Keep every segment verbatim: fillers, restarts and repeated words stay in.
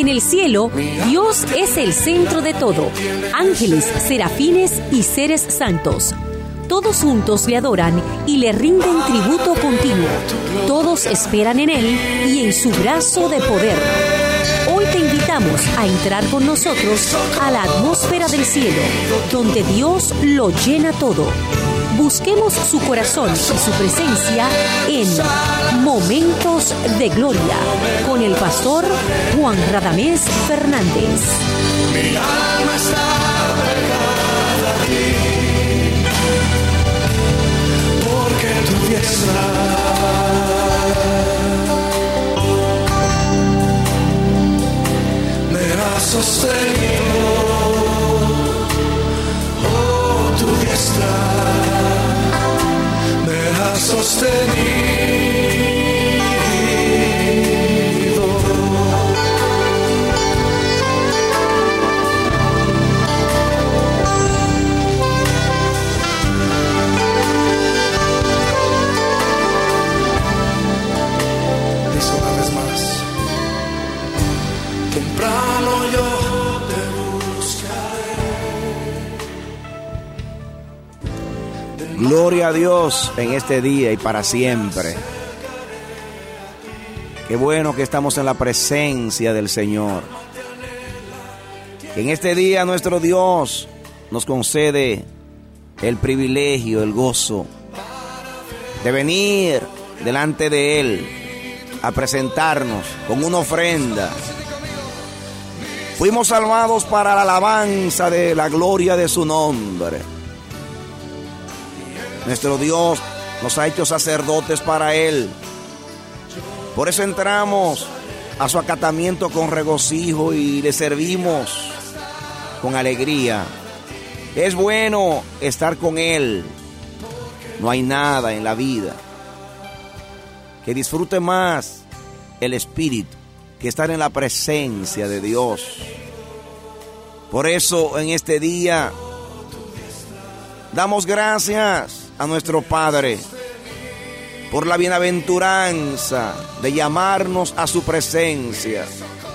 En el cielo, Dios es el centro de todo. Ángeles, serafines y seres santos. Todos juntos le adoran y le rinden tributo continuo. Todos esperan en Él y en su brazo de poder. Hoy te invitamos a entrar con nosotros a la atmósfera del cielo, donde Dios lo llena todo. Busquemos su corazón y su presencia en Momentos de Gloria, con el pastor Juan Radamés Fernández. Mi alma está pegada a ti, porque tu diestra me ha sostenido. Oh, tu diestra me ha sostenido. Dice una vez más: temprano yo te buscaré. Gloria a Dios en este día y para siempre. Qué bueno que estamos en la presencia del Señor. En este día nuestro Dios nos concede el privilegio, el gozo de venir delante de Él a presentarnos con una ofrenda. Fuimos salvados para la alabanza de la gloria de su nombre. Nuestro Dios nos ha hecho sacerdotes para Él. Por eso entramos a su acatamiento con regocijo y le servimos con alegría. Es bueno estar con Él. No hay nada en la vida que disfrute más el Espíritu que estar en la presencia de Dios. Por eso en este día damos gracias a nuestro Padre por la bienaventuranza de llamarnos a su presencia.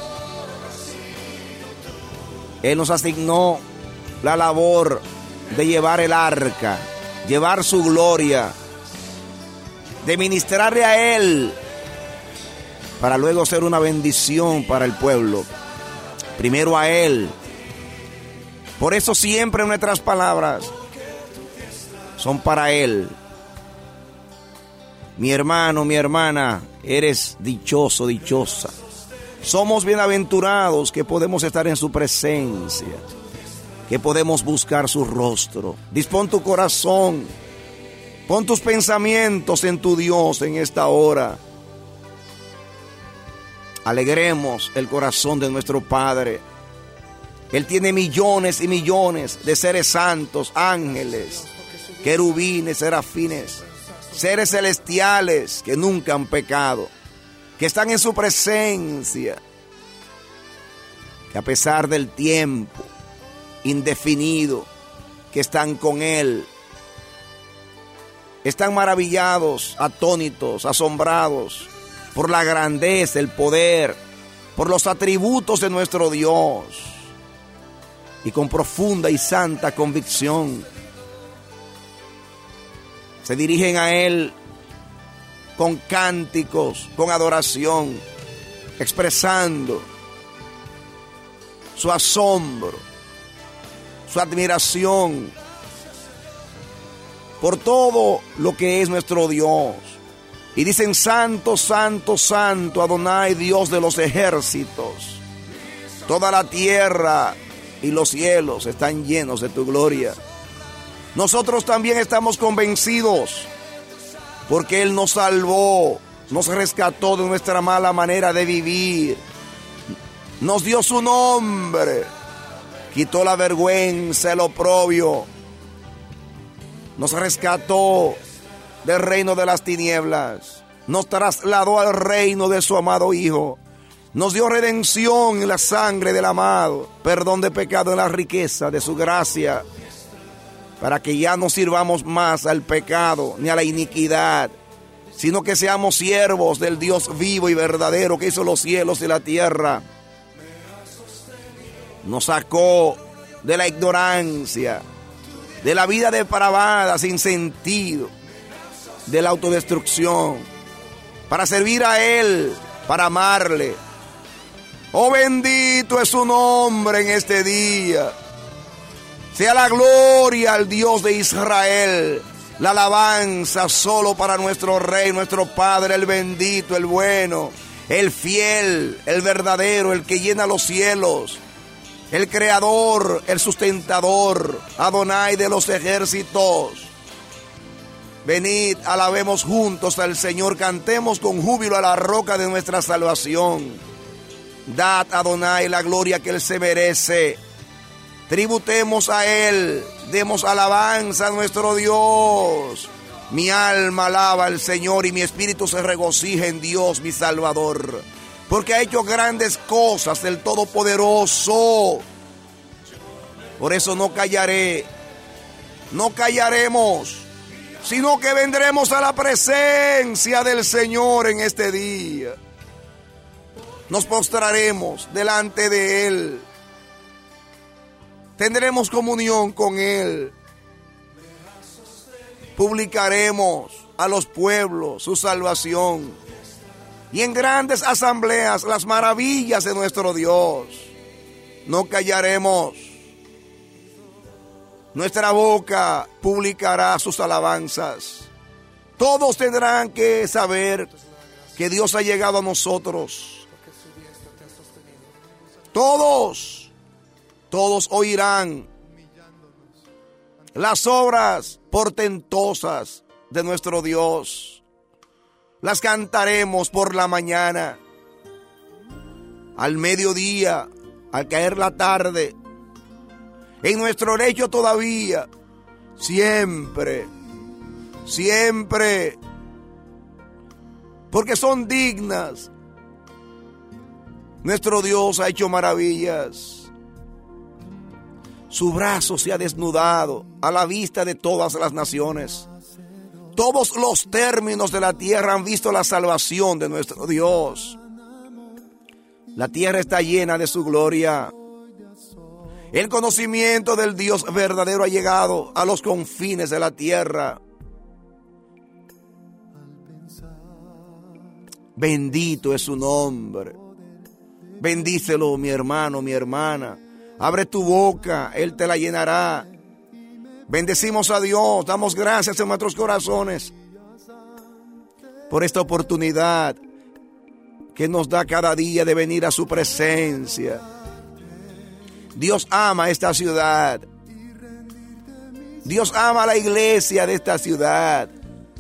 Él nos asignó la labor de llevar el arca, llevar su gloria, de ministrarle a Él, para luego ser una bendición para el pueblo. Primero a Él. Por eso siempre nuestras palabras son para Él. Mi hermano, mi hermana, eres dichoso, dichosa. Somos bienaventurados que podemos estar en su presencia, que podemos buscar su rostro. Dispón tu corazón, pon tus pensamientos en tu Dios en esta hora. Alegremos el corazón de nuestro Padre. Él tiene millones y millones de seres santos, ángeles, querubines, serafines, seres celestiales que nunca han pecado, que están en su presencia, que a pesar del tiempo indefinido que están con Él, están maravillados, atónitos, asombrados por la grandeza, el poder, por los atributos de nuestro Dios, y con profunda y santa convicción se dirigen a Él con cánticos, con adoración, expresando su asombro, su admiración por todo lo que es nuestro Dios. Y dicen: santo, santo, santo, Adonai, Dios de los ejércitos. Toda la tierra y los cielos están llenos de tu gloria. Nosotros también estamos convencidos, porque Él nos salvó, nos rescató de nuestra mala manera de vivir, nos dio su nombre, quitó la vergüenza, el oprobio, nos rescató del reino de las tinieblas, nos trasladó al reino de su amado Hijo, nos dio redención en la sangre del amado, perdón de pecado en la riqueza de su gracia, para que ya no sirvamos más al pecado ni a la iniquidad, sino que seamos siervos del Dios vivo y verdadero que hizo los cielos y la tierra. Nos sacó de la ignorancia, de la vida depravada, sin sentido, de la autodestrucción, para servir a Él, para amarle. Oh, bendito es su nombre en este día. Sea la gloria al Dios de Israel, la alabanza solo para nuestro Rey, nuestro Padre, el bendito, el bueno, el fiel, el verdadero, el que llena los cielos, el creador, el sustentador, Adonai de los ejércitos. Venid, alabemos juntos al Señor, cantemos con júbilo a la roca de nuestra salvación. Dad a Adonai la gloria que Él se merece. Tributemos a Él, demos alabanza a nuestro Dios. Mi alma alaba al Señor y mi espíritu se regocija en Dios, mi Salvador, porque ha hecho grandes cosas el Todopoderoso. Por eso no callaré, no callaremos, sino que vendremos a la presencia del Señor en este día. Nos postraremos delante de Él. Tendremos comunión con Él. Publicaremos a los pueblos su salvación. Y en grandes asambleas las maravillas de nuestro Dios. No callaremos. Nuestra boca publicará sus alabanzas. Todos tendrán que saber que Dios ha llegado a nosotros. Todos. Todos oirán las obras portentosas de nuestro Dios. Las cantaremos por la mañana, al mediodía, al caer la tarde, en nuestro lecho todavía, siempre, siempre, porque son dignas. Nuestro Dios ha hecho maravillas. Su brazo se ha desnudado a la vista de todas las naciones. Todos los términos de la tierra han visto la salvación de nuestro Dios. La tierra está llena de su gloria. El conocimiento del Dios verdadero ha llegado a los confines de la tierra. Bendito es su nombre. Bendícelo, mi hermano, mi hermana. Abre tu boca, Él te la llenará. Bendecimos a Dios, damos gracias en nuestros corazones por esta oportunidad que nos da cada día de venir a su presencia. Dios ama esta ciudad. Dios ama a la iglesia de esta ciudad.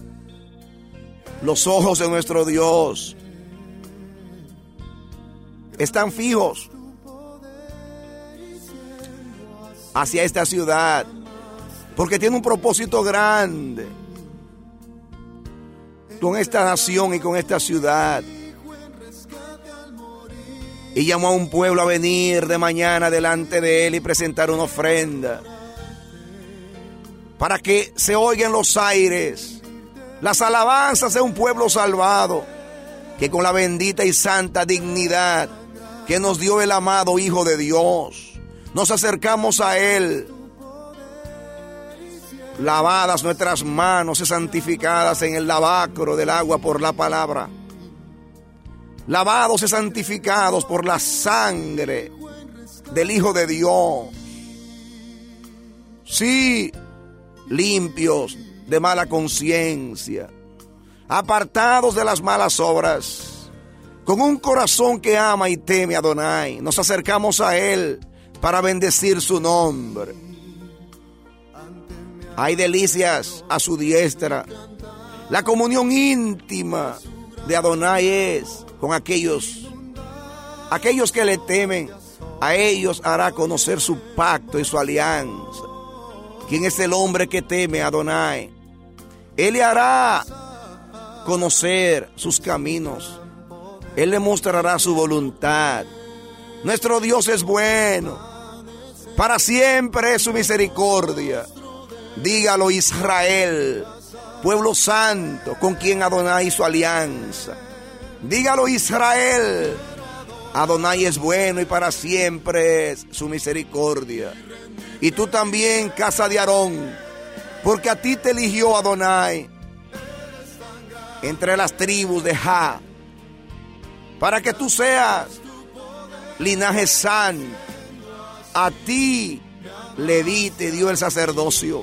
Los ojos de nuestro Dios están fijos hacia esta ciudad, porque tiene un propósito grande con esta nación y con esta ciudad. Y llamó a un pueblo a venir de mañana delante de Él y presentar una ofrenda, para que se oigan los aires, las alabanzas de un pueblo salvado, que con la bendita y santa dignidad que nos dio el amado Hijo de Dios, nos acercamos a Él, lavadas nuestras manos y santificadas en el lavacro del agua por la palabra, lavados y santificados por la sangre del Hijo de Dios, sí, limpios de mala conciencia, apartados de las malas obras, con un corazón que ama y teme a Adonai, nos acercamos a Él para bendecir su nombre. Hay delicias a su diestra. La comunión íntima de Adonai es con aquellos, aquellos que le temen. A ellos hará conocer su pacto y su alianza. ¿Quién es el hombre que teme a Adonai? Él le hará conocer sus caminos. Él le mostrará su voluntad. Nuestro Dios es bueno. Para siempre es su misericordia. Dígalo Israel, pueblo santo, con quien Adonai hizo alianza. Dígalo Israel, Adonai es bueno y para siempre es su misericordia. Y tú también, casa de Aarón, porque a ti te eligió Adonai entre las tribus de Ja, para que tú seas linaje santo. A ti Leví te dio el sacerdocio.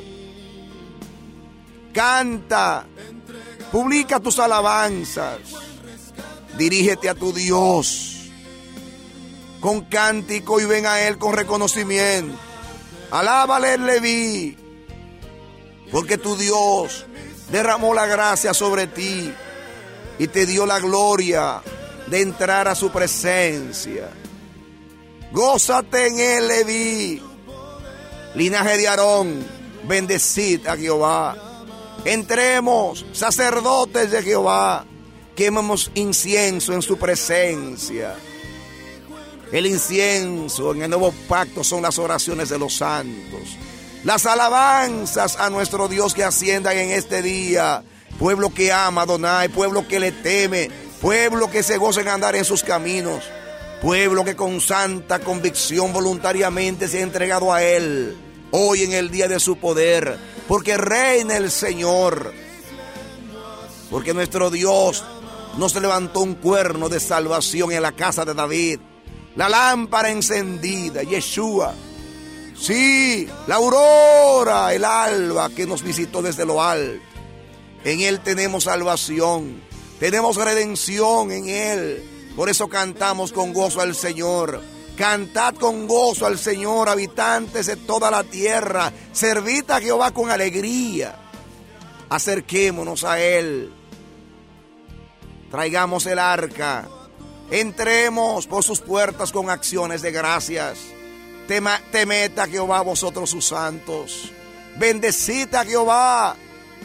Canta, publica tus alabanzas, dirígete a tu Dios con cántico y ven a Él con reconocimiento. Alábale, Leví, porque tu Dios derramó la gracia sobre ti y te dio la gloria de entrar a su presencia. Gózate en Él, Leví, linaje de Aarón, bendecid a Jehová. Entremos, sacerdotes de Jehová, quememos incienso en su presencia. El incienso en el nuevo pacto son las oraciones de los santos, las alabanzas a nuestro Dios que asciendan en este día. Pueblo que ama a Adonai, pueblo que le teme, pueblo que se goza en andar en sus caminos, pueblo que con santa convicción voluntariamente se ha entregado a Él hoy en el día de su poder, porque reina el Señor, porque nuestro Dios nos levantó un cuerno de salvación en la casa de David, la lámpara encendida, Yeshua, sí, la aurora, el alba que nos visitó desde lo alto. En Él tenemos salvación, tenemos redención en Él. Por eso cantamos con gozo al Señor. Cantad con gozo al Señor, habitantes de toda la tierra. Servid a Jehová con alegría. Acerquémonos a Él. Traigamos el arca. Entremos por sus puertas con acciones de gracias. Tema, temed a Jehová vosotros sus santos. Bendecid a Jehová,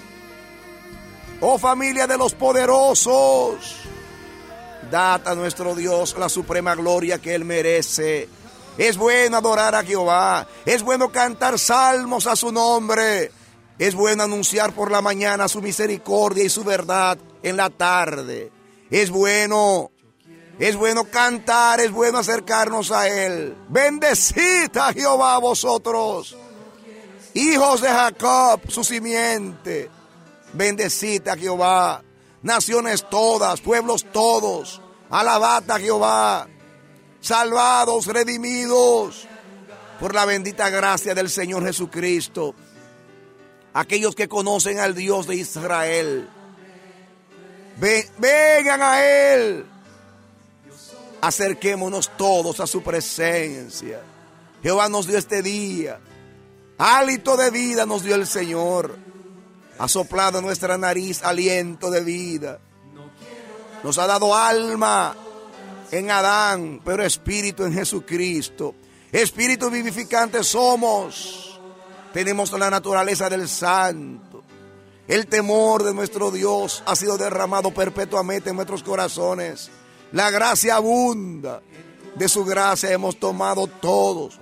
oh familia de los poderosos. Dad a nuestro Dios la suprema gloria que Él merece. Es bueno adorar a Jehová. Es bueno cantar salmos a su nombre. Es bueno anunciar por la mañana su misericordia y su verdad en la tarde. Es bueno, es bueno cantar, es bueno acercarnos a Él. Bendecid a Jehová vosotros, hijos de Jacob, su simiente. Bendecid a Jehová, naciones todas, pueblos todos. Alabad a Jehová, salvados, redimidos por la bendita gracia del Señor Jesucristo. Aquellos que conocen al Dios de Israel, ven, vengan a Él. Acerquémonos todos a su presencia. Jehová nos dio este día, hálito de vida nos dio el Señor. Ha soplado en nuestra nariz aliento de vida. Nos ha dado alma en Adán, pero espíritu en Jesucristo. Espíritu vivificante somos. Tenemos la naturaleza del santo. El temor de nuestro Dios ha sido derramado perpetuamente en nuestros corazones. La gracia abunda. De su gracia hemos tomado todos.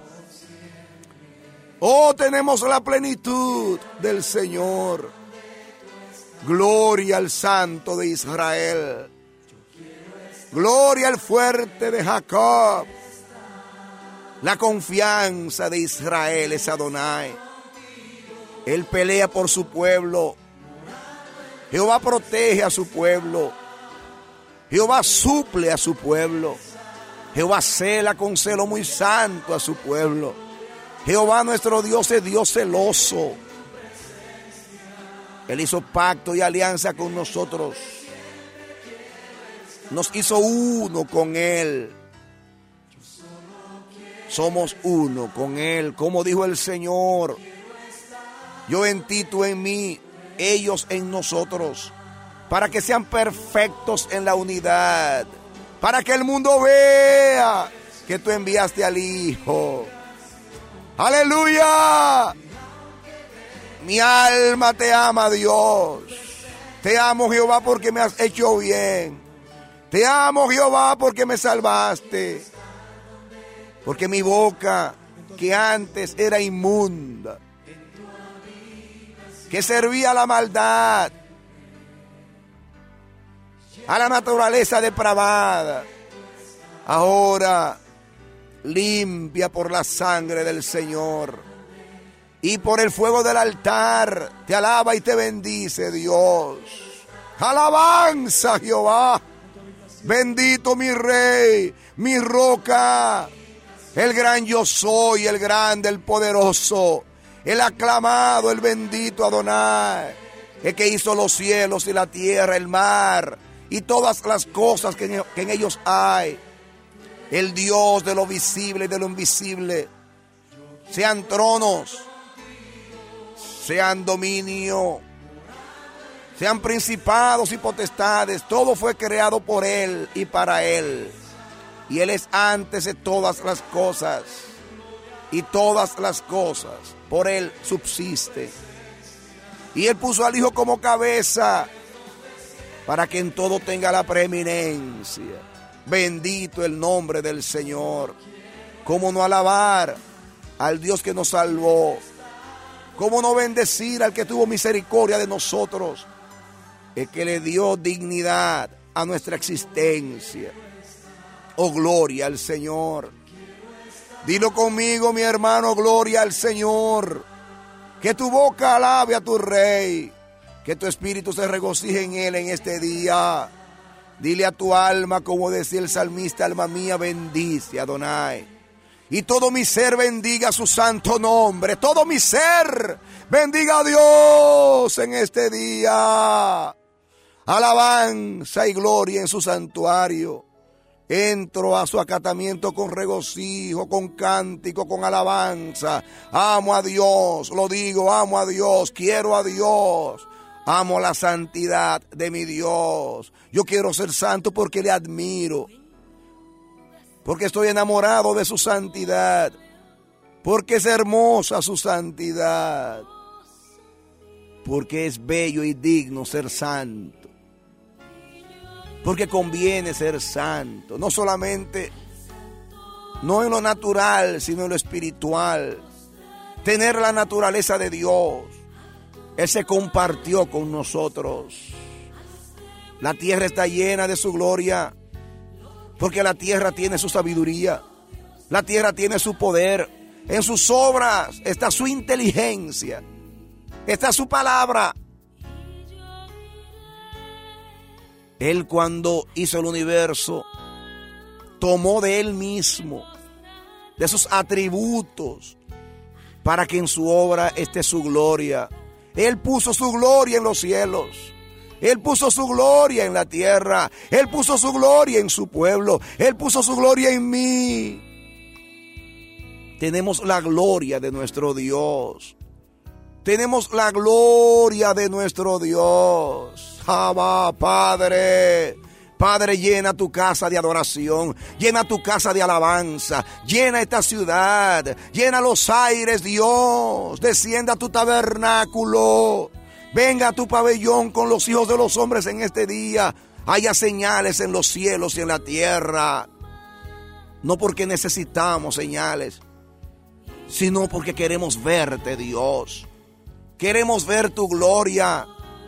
Oh, tenemos la plenitud del Señor. Gloria al Santo de Israel. Gloria al fuerte de Jacob. La confianza de Israel es Adonai. Él pelea por su pueblo. Jehová protege a su pueblo. Jehová suple a su pueblo. Jehová cela con celo muy santo a su pueblo. Jehová nuestro Dios es Dios celoso. Él hizo pacto y alianza con nosotros. Nos hizo uno con Él. Somos uno con Él. Como dijo el Señor, yo en ti, tú en mí, ellos en nosotros, para que sean perfectos en la unidad, para que el mundo vea que tú enviaste al Hijo. ¡Aleluya! Mi alma te ama, Dios. Te amo, Jehová, porque me has hecho bien. Te amo, Jehová, porque me salvaste. Porque mi boca, que antes era inmunda, que servía a la maldad, a la naturaleza depravada, Ahora, limpia por la sangre del Señor y por el fuego del altar, te alaba y te bendice, Dios. Alabanza, Jehová. Bendito mi Rey, mi roca, el gran yo soy, el grande, el poderoso, el aclamado, el bendito Adonai, el que hizo los cielos y la tierra, el mar y todas las cosas que en, que en ellos hay. El Dios de lo visible y de lo invisible. Sean tronos, sean dominio, sean principados y potestades, todo fue creado por Él y para Él. Y Él es antes de todas las cosas, y todas las cosas por Él subsisten. Y Él puso al Hijo como cabeza, para que en todo tenga la preeminencia. Bendito el nombre del Señor. ¿Cómo no alabar al Dios que nos salvó? ¿Cómo no bendecir al que tuvo misericordia de nosotros? El que le dio dignidad a nuestra existencia. Oh, gloria al Señor. Dilo conmigo, mi hermano, gloria al Señor. Que tu boca alabe a tu Rey. Que tu espíritu se regocije en Él en este día. Dile a tu alma, como decía el salmista, alma mía, bendice a Adonai. Y todo mi ser bendiga su santo nombre. Todo mi ser bendiga a Dios en este día. Alabanza y gloria en su santuario. Entro a su acatamiento con regocijo, con cántico, con alabanza. Amo a Dios, lo digo, amo a Dios, quiero a Dios. Amo la santidad de mi Dios. Yo quiero ser santo porque le admiro. Porque estoy enamorado de su santidad. Porque es hermosa su santidad. Porque es bello y digno ser santo. Porque conviene ser santo. No solamente, no en lo natural, sino en lo espiritual. Tener la naturaleza de Dios. Él se compartió con nosotros. La tierra está llena de su gloria, porque la tierra tiene su sabiduría. La tierra tiene su poder. En sus obras está su inteligencia. Está su palabra. Él, cuando hizo el universo, tomó de Él mismo, de sus atributos, para que en su obra esté su gloria. Él puso su gloria en los cielos. Él puso su gloria en la tierra. Él puso su gloria en su pueblo. Él puso su gloria en mí. Tenemos la gloria de nuestro Dios. Tenemos la gloria de nuestro Dios. Abba, Padre. Padre, llena tu casa de adoración, llena tu casa de alabanza, llena esta ciudad, llena los aires, Dios. Descienda a tu tabernáculo, venga a tu pabellón con los hijos de los hombres en este día. Haya señales en los cielos y en la tierra. No porque necesitamos señales, sino porque queremos verte, Dios. Queremos ver tu gloria.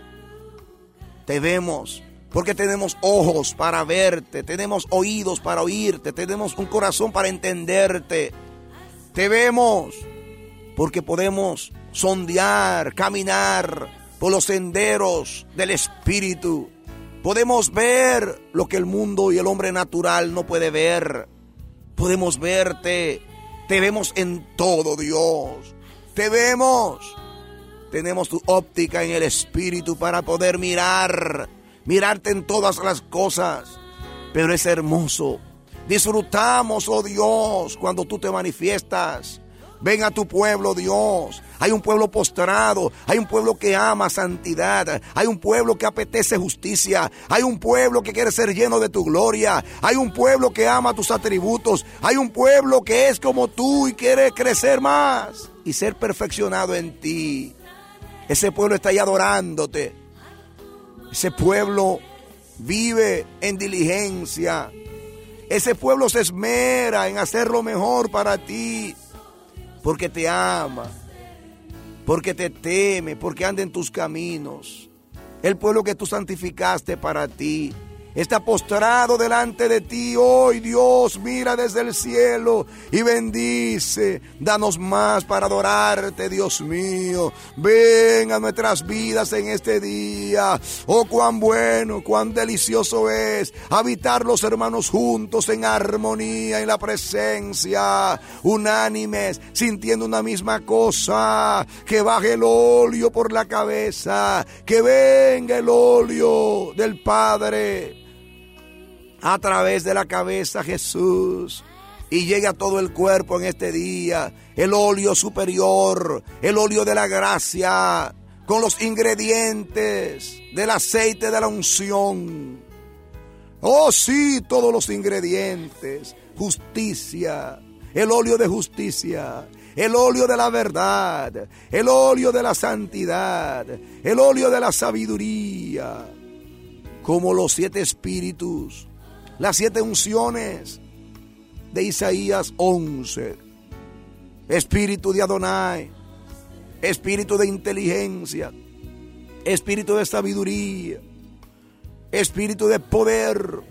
Te vemos porque tenemos ojos para verte, tenemos oídos para oírte, tenemos un corazón para entenderte. Te vemos porque podemos sondear, caminar por los senderos del Espíritu. Podemos ver lo que el mundo y el hombre natural no puede ver. Podemos verte, te vemos en todo, Dios. Te vemos. Tenemos tu óptica en el Espíritu para poder mirar. Mirarte en todas las cosas, pero es hermoso. Disfrutamos, oh Dios, cuando tú te manifiestas. Ven a tu pueblo, Dios. Hay un pueblo postrado, hay un pueblo que ama santidad, hay un pueblo que apetece justicia, hay un pueblo que quiere ser lleno de tu gloria, hay un pueblo que ama tus atributos, hay un pueblo que es como tú y quiere crecer más y ser perfeccionado en ti. Ese pueblo está ahí adorándote. Ese pueblo vive en diligencia. Ese pueblo se esmera en hacer lo mejor para ti. Porque te ama. Porque te teme. Porque anda en tus caminos. El pueblo que tú santificaste para ti. está postrado delante de ti hoy, Dios. Mira desde el cielo y bendice. Danos más para adorarte, Dios mío. Ven a nuestras vidas en este día. Oh, cuán bueno, cuán delicioso es habitar los hermanos juntos en armonía, en la presencia, unánimes, sintiendo una misma cosa. Que baje el óleo por la cabeza, que venga el óleo del Padre a través de la cabeza, Jesús, y llegue a todo el cuerpo en este día, el óleo superior, el óleo de la gracia, con los ingredientes del aceite de la unción. Oh sí, todos los ingredientes, justicia, el óleo de justicia, el óleo de la verdad, el óleo de la santidad, el óleo de la sabiduría, como los siete espíritus, las siete unciones de Isaías once. Espíritu de Adonai, espíritu de inteligencia, espíritu de sabiduría, espíritu de poder,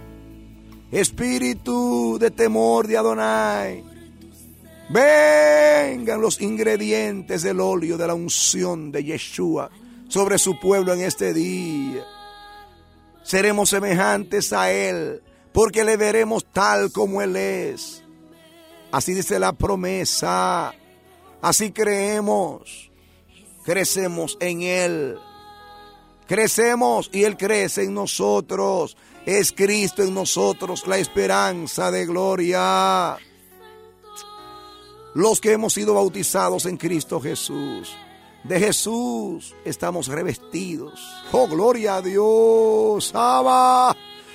espíritu de temor de Adonai. Vengan los ingredientes del óleo de la unción de Yeshua sobre su pueblo en este día. Seremos semejantes a Él, porque le veremos tal como Él es. Así dice la promesa. Así creemos. Crecemos en Él. Crecemos y Él crece en nosotros. Es Cristo en nosotros la esperanza de gloria. Los que hemos sido bautizados en Cristo Jesús, de Jesús estamos revestidos. Oh, gloria a Dios. Abba,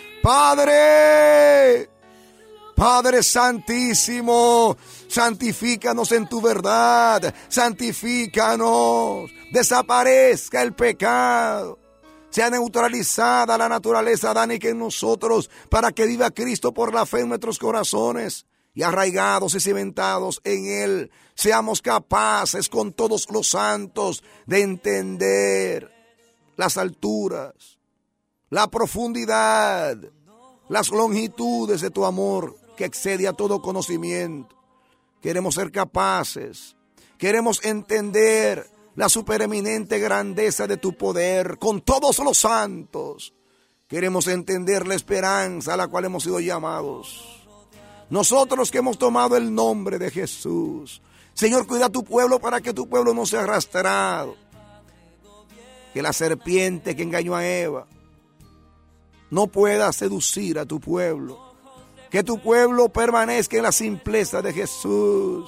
Padre, Padre santísimo, santifícanos en tu verdad, santifícanos, desaparezca el pecado, sea neutralizada la naturaleza adánica en nosotros, para que viva Cristo por la fe en nuestros corazones. Y arraigados y cimentados en Él, seamos capaces con todos los santos de entender las alturas, la profundidad, las longitudes de tu amor que excede a todo conocimiento. Queremos ser capaces, queremos entender la supereminente grandeza de tu poder con todos los santos. Queremos entender la esperanza a la cual hemos sido llamados. Nosotros que hemos tomado el nombre de Jesús. Señor, cuida a tu pueblo para que tu pueblo no sea arrastrado. Que la serpiente que engañó a Eva no pueda seducir a tu pueblo. Que tu pueblo permanezca en la simpleza de Jesús.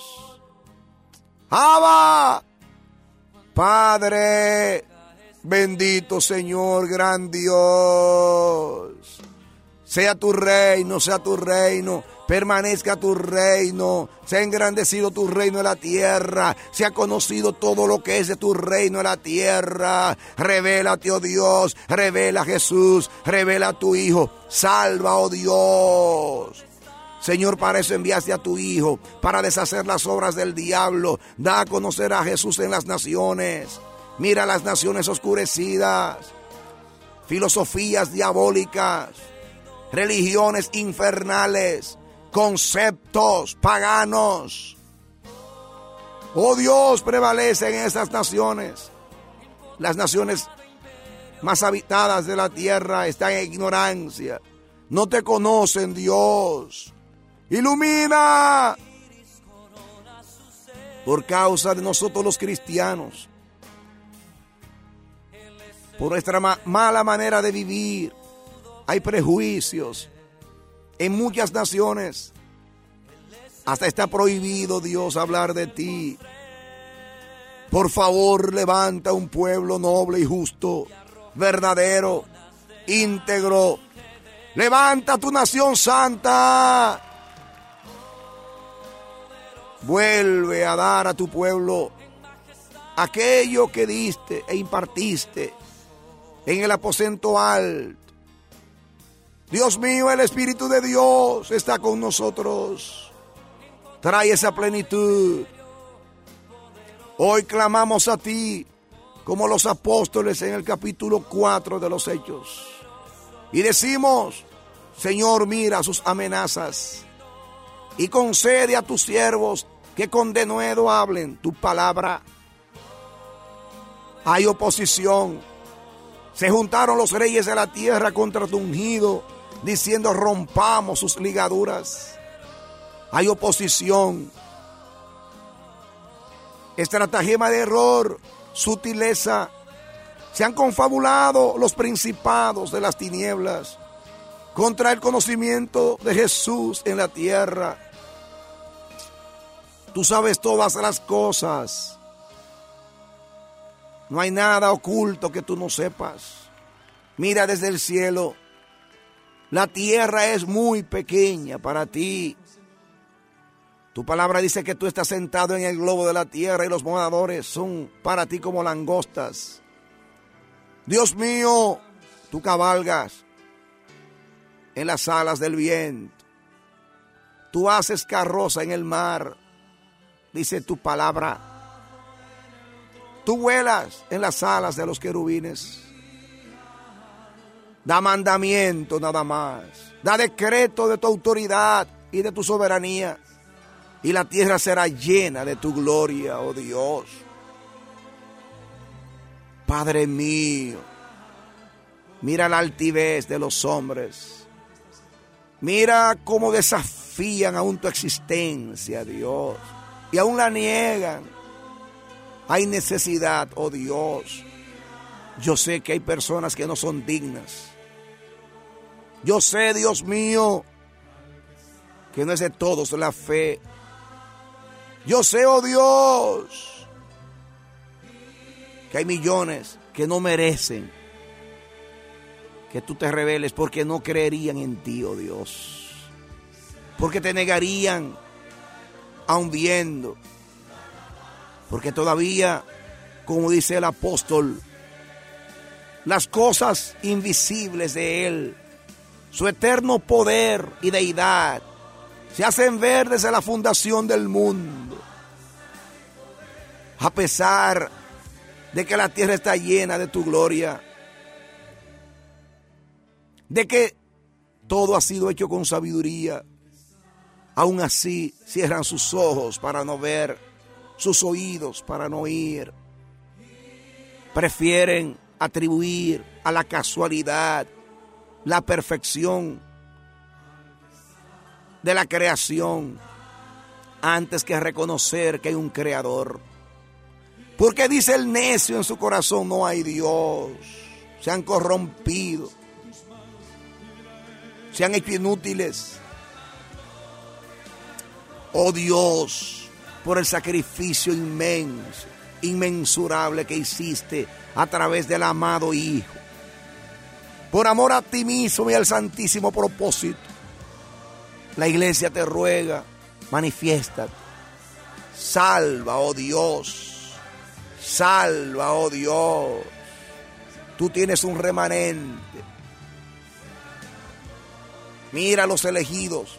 Abba, Padre, bendito Señor, gran Dios. Sea tu reino, sea tu reino, permanezca tu reino, sea engrandecido tu reino en la tierra, sea conocido todo lo que es de tu reino en la tierra. Revélate, oh Dios, revela a Jesús, revela a tu Hijo, salva, oh Dios. Señor, para eso enviaste a tu Hijo, para deshacer las obras del diablo. Da a conocer a Jesús en las naciones. Mira las naciones oscurecidas, filosofías diabólicas, religiones infernales, conceptos paganos. Oh Dios, prevalecen en esas naciones. Las naciones más habitadas de la tierra están en ignorancia. No te conocen, Dios. Ilumina. Por causa de nosotros los cristianos, por nuestra ma- mala manera de vivir, hay prejuicios en muchas naciones. Hasta está prohibido, Dios, hablar de ti. Por favor, levanta un pueblo noble y justo, verdadero, íntegro. Levanta tu nación santa. Vuelve a dar a tu pueblo aquello que diste e impartiste en el aposento alto. Dios mío, el Espíritu de Dios está con nosotros. Trae esa plenitud. Hoy clamamos a ti como los apóstoles en el capítulo cuatro de los Hechos. Y decimos, Señor, mira sus amenazas y concede a tus siervos que con denuedo hablen tu palabra. Hay oposición. Se juntaron los reyes de la tierra contra tu ungido, diciendo, rompamos sus ligaduras. Hay oposición. Estratagema de error, sutileza. Se han confabulado los principados de las tinieblas contra el conocimiento de Jesús en la tierra. Tú sabes todas las cosas. No hay nada oculto que tú no sepas. Mira desde el cielo. La tierra es muy pequeña para ti. Tu palabra dice que tú estás sentado en el globo de la tierra y los moradores son para ti como langostas. Dios mío, tú cabalgas en las alas del viento. Tú haces carroza en el mar, dice tu palabra. Tú vuelas en las alas de los querubines. Da mandamiento nada más. Da decreto de tu autoridad y de tu soberanía. Y la tierra será llena de tu gloria, oh Dios. Padre mío, mira la altivez de los hombres. Mira cómo desafían aún tu existencia, Dios. Y aún la niegan. Hay necesidad, oh Dios. Yo sé que hay personas que no son dignas. Yo sé, Dios mío, que no es de todos la fe. Yo sé, oh Dios, que hay millones que no merecen que tú te reveles porque no creerían en ti, oh Dios. Porque te negarían aun viendo. Porque todavía, como dice el apóstol, las cosas invisibles de Él, su eterno poder y deidad, se hacen ver desde la fundación del mundo. A pesar de que la tierra está llena de tu gloria, de que todo ha sido hecho con sabiduría, aún así cierran sus ojos para no ver, sus oídos para no oír. Prefieren atribuir a la casualidad la perfección de la creación antes que reconocer que hay un creador. Porque dice el necio en su corazón, no hay Dios. Se han corrompido, se han hecho inútiles. Oh Dios, por el sacrificio inmenso, inmensurable que hiciste a través del amado Hijo, por amor a ti mismo y al santísimo propósito, la iglesia te ruega, manifiéstate. Salva, oh Dios. Salva, oh Dios. Tú tienes un remanente. Mira a los elegidos.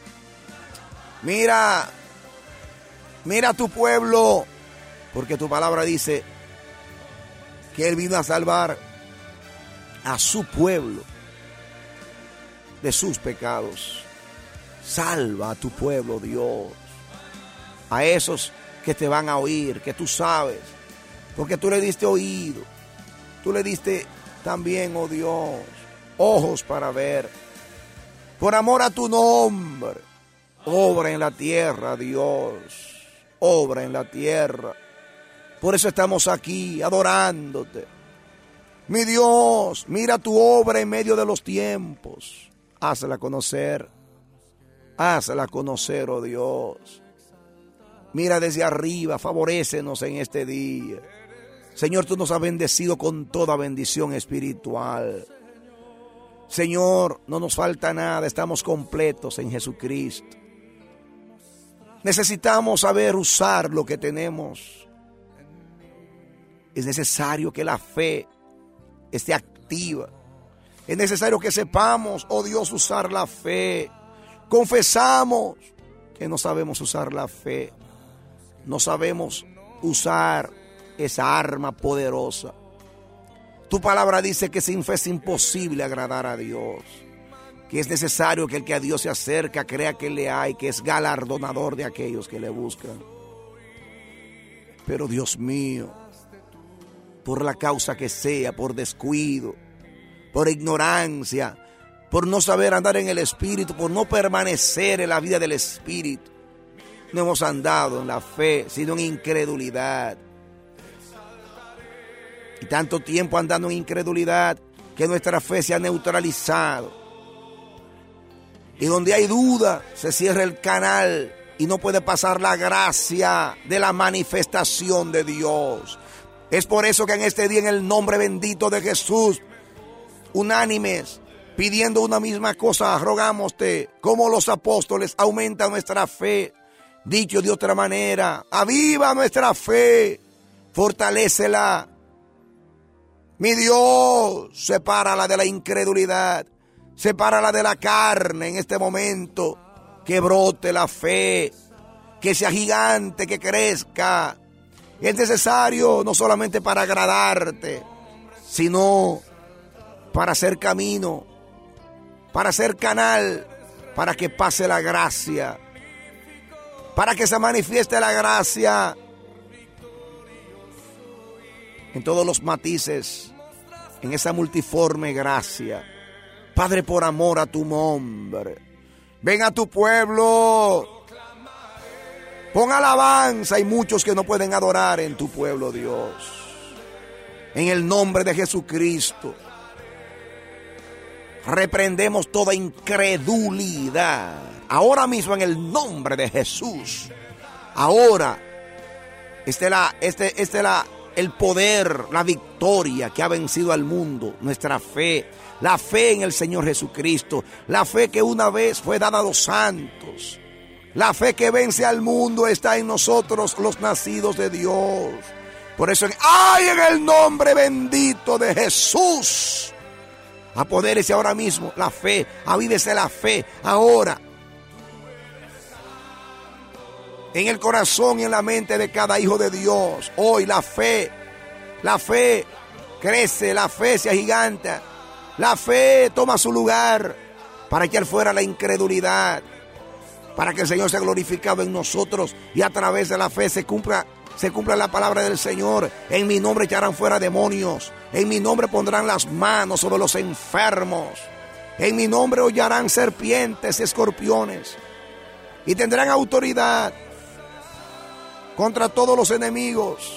Mira, mira a tu pueblo. Porque tu palabra dice que Él vino a salvar a su pueblo de sus pecados. Salva a tu pueblo, Dios. A esos que te van a oír, que tú sabes. Porque tú le diste oído. Tú le diste también, oh Dios, ojos para ver. Por amor a tu nombre. Obra en la tierra, Dios. Obra en la tierra. Por eso estamos aquí adorándote. Mi Dios, mira tu obra en medio de los tiempos. Hazla conocer. Hazla conocer, oh Dios. Mira desde arriba, favorécenos en este día. Señor, tú nos has bendecido con toda bendición espiritual. Señor, no nos falta nada, estamos completos en Jesucristo. Necesitamos saber usar lo que tenemos. Es necesario que la fe esté activa. Es necesario que sepamos, oh Dios, usar la fe. Confesamos que no sabemos usar la fe. No sabemos usar esa arma poderosa. Tu palabra dice que sin fe es imposible agradar a Dios, que es necesario que el que a Dios se acerca crea que le hay, que es galardonador de aquellos que le buscan. Pero Dios mío, por la causa que sea, por descuido, por ignorancia, por no saber andar en el Espíritu, por no permanecer en la vida del Espíritu, no hemos andado en la fe, sino en incredulidad. Y tanto tiempo andando en incredulidad que nuestra fe se ha neutralizado. Y donde hay duda, se cierra el canal y no puede pasar la gracia de la manifestación de Dios. Es por eso que en este día, en el nombre bendito de Jesús, unánimes, pidiendo una misma cosa, rogámoste, como los apóstoles, aumenta nuestra fe. Dicho de otra manera, aviva nuestra fe, fortalécela. Mi Dios, sepárala de la incredulidad, sepárala de la carne en este momento. Que brote la fe, que sea gigante, que crezca. Es necesario no solamente para agradarte, sino para hacer camino, para hacer canal, para que pase la gracia, para que se manifieste la gracia en todos los matices, en esa multiforme gracia. Padre, por amor a tu nombre, ven a tu pueblo, pon alabanza. Hay muchos que no pueden adorar en tu pueblo, Dios. En el nombre de Jesucristo, reprendemos toda incredulidad. Ahora mismo, en el nombre de Jesús. Ahora, este es la, este, este la, el poder, la victoria que ha vencido al mundo. Nuestra fe, la fe en el Señor Jesucristo, la fe que una vez fue dada a los santos, la fe que vence al mundo está en nosotros, los nacidos de Dios. Por eso, ¡ay! En el nombre bendito de Jesús, apodérese ahora mismo la fe, avívese la fe ahora, en el corazón y en la mente de cada hijo de Dios. Hoy la fe, la fe crece, la fe se agiganta, la fe toma su lugar para echar fuera la incredulidad, para que el Señor sea glorificado en nosotros y a través de la fe se cumpla, se cumpla la palabra del Señor. En mi nombre echarán fuera demonios, en mi nombre pondrán las manos sobre los enfermos, en mi nombre hollarán serpientes y escorpiones y tendrán autoridad contra todos los enemigos.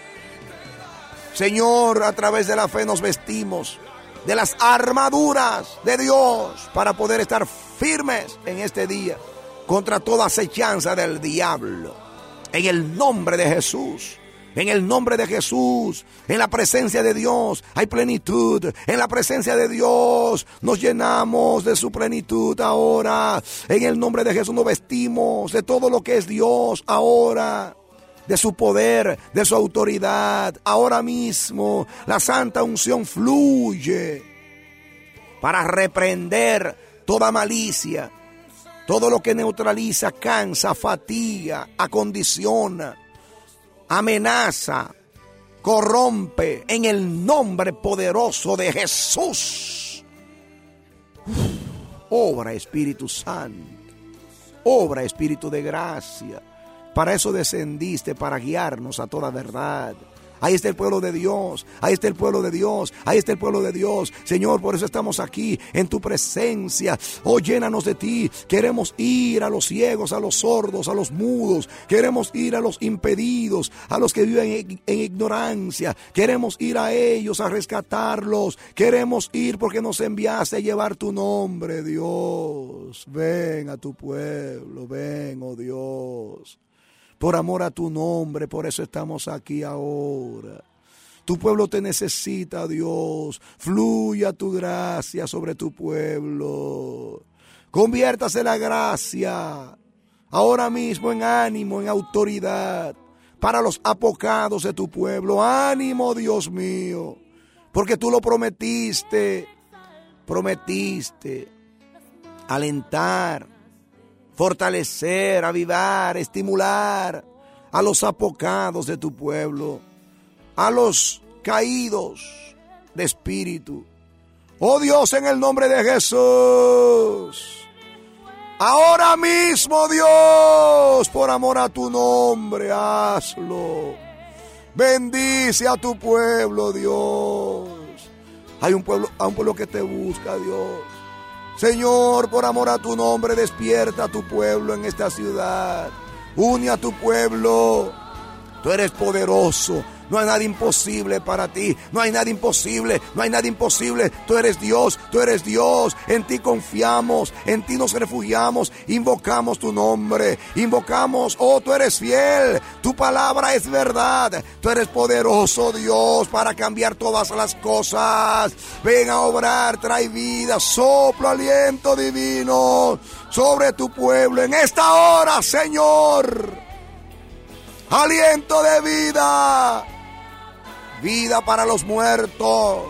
Señor, a través de la fe nos vestimos de las armaduras de Dios para poder estar firmes en este día contra toda acechanza del diablo. En el nombre de Jesús, en el nombre de Jesús, en la presencia de Dios hay plenitud. En la presencia de Dios nos llenamos de su plenitud ahora. En el nombre de Jesús nos vestimos de todo lo que es Dios ahora, de su poder, de su autoridad. Ahora mismo la santa unción fluye para reprender toda malicia, todo lo que neutraliza, cansa, fatiga, acondiciona, amenaza, corrompe, en el nombre poderoso de Jesús. Obra, Espíritu Santo, obra, Espíritu de gracia. Para eso descendiste, para guiarnos a toda verdad. Ahí está el pueblo de Dios, ahí está el pueblo de Dios, ahí está el pueblo de Dios. Señor, por eso estamos aquí en tu presencia. Oh, llénanos de ti. Queremos ir a los ciegos, a los sordos, a los mudos. Queremos ir a los impedidos, a los que viven en ignorancia. Queremos ir a ellos a rescatarlos. Queremos ir porque nos enviaste a llevar tu nombre, Dios. Ven a tu pueblo, ven, oh Dios. Por amor a tu nombre, por eso estamos aquí ahora. Tu pueblo te necesita, Dios. Fluya tu gracia sobre tu pueblo. Conviértase la gracia ahora mismo en ánimo, en autoridad para los apocados de tu pueblo. Ánimo, Dios mío, porque tú lo prometiste. Prometiste alentar, fortalecer, avivar, estimular a los apocados de tu pueblo, a los caídos, de espíritu. Oh Dios, en el nombre de Jesús. Ahora mismo, Dios, por amor a tu nombre, hazlo. Bendice a tu pueblo, Dios. Hay un pueblo, hay un pueblo que te busca, Dios. Señor, por amor a tu nombre, despierta a tu pueblo en esta ciudad. Une a tu pueblo. Tú eres poderoso. No hay nada imposible para ti. No hay nada imposible. No hay nada imposible. Tú eres Dios. Tú eres Dios. En ti confiamos. En ti nos refugiamos. Invocamos tu nombre. Invocamos. Oh, tú eres fiel. Tu palabra es verdad. Tú eres poderoso, Dios, para cambiar todas las cosas. Ven a obrar. Trae vida. Soplo, aliento divino sobre tu pueblo en esta hora, Señor. Aliento de vida. Vida para los muertos.